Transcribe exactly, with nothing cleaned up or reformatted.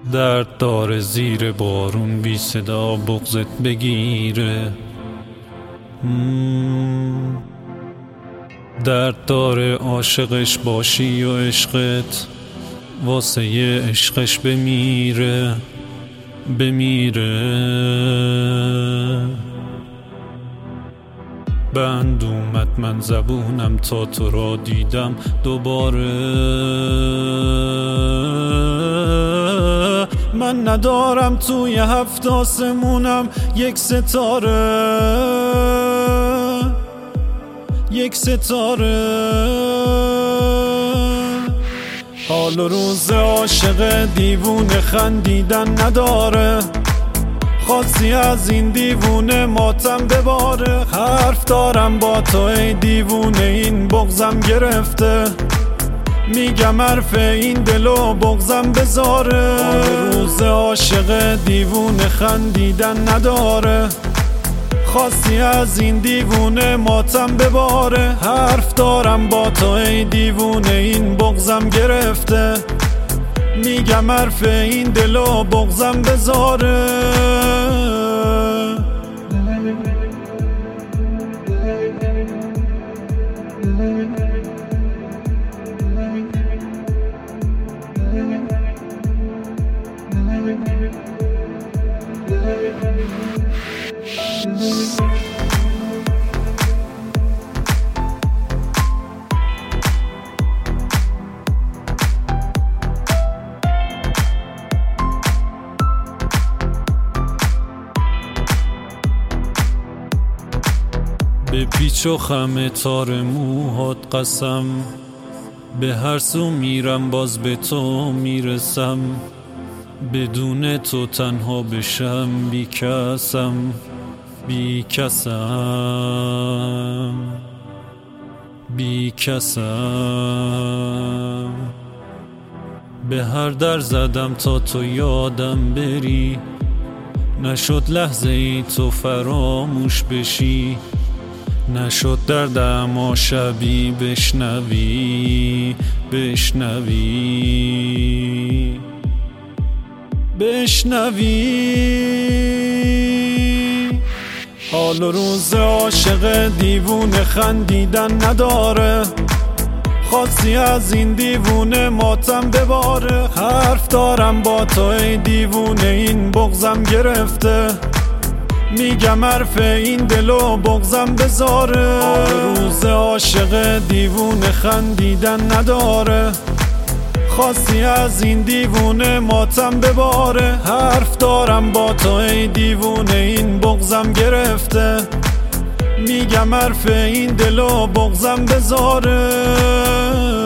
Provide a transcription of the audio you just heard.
درد داره زیر بارون بی صدا بغضت بگیره. مم. درد داره عاشقش باشی و عشقت واسه یه عشقش بمیره بمیره. بند اومد من زبونم تا تو را دیدم دوباره. من ندارم توی هفت آسمونم یک ستاره یک ستاره. حال و روز عاشق دیوونه خندیدن نداره. خاصی از این دیوونه ماتم بباره. حرف دارم با تو ای دیوونه این بغضم گرفته. میگم حرف این دلو بغضم بذاره. حال روز عاشق دیوونه خندیدن نداره. خاصی از این دیوونه ماتم بباره. حرف دارم با تو ای دیوونه این بغضم گرفته. میگم حرف این دلو بغضم بذاره. به پیچ و خم تار موهات قسم، به هر سو میرم باز به تو میرسم. بدون تو تنها بشم بی کسم بی کسم بی کسم. به هر در زدم تا تو یادم بری. نشد لحظه ای تو فراموش بشی. نشد دردم اما شبی بشنوی بشنوی بشنوی. حال و روز عاشق دیوونه خندیدن نداره. خاصی از این دیوونه ماتم بباره. حرف دارم با تو ای دیوونه این بغضم گرفته. میگم حرف این دلو بغضم بذاره. حال روز عاشق دیوونه خندیدن نداره. خاصی از این دیوونه ماتم بباره. حرف دارم با تو ای دیوونه این بغضم گرفته. میگم حرف این دلو بغضم بذاره.